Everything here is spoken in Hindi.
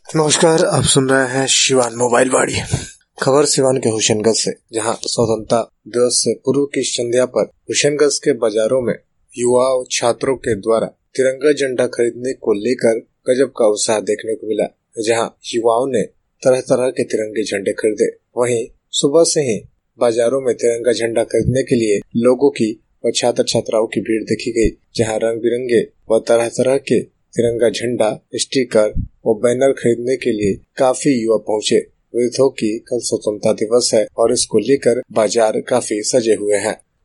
नमस्कार, आप सुन रहे हैं शिवान मोबाइल वाड़ी। खबर सिवान के हुसैनगंज से, जहां स्वतंत्रता दिवस से पूर्व की संध्या पर हुसैनगंज के बाजारों में युवाओं छात्रों के द्वारा तिरंगा झंडा खरीदने को लेकर गजब का उत्साह देखने को मिला। जहां युवाओं ने तरह तरह के तिरंगे झंडे खरीदे। वहीं सुबह से ही बाजारों में तिरंगा झंडा खरीदने के लिए लोगों की व छात्र छात्राओं की भीड़ देखी गई। जहां रंग बिरंगे व तरह तरह के तिरंगा झंडा, स्टिकर और बैनर खरीदने के लिए काफी युवा पहुंचे। विदित हो कि कल स्वतंत्रता दिवस है और इसको लेकर बाजार काफी सजे हुए हैं।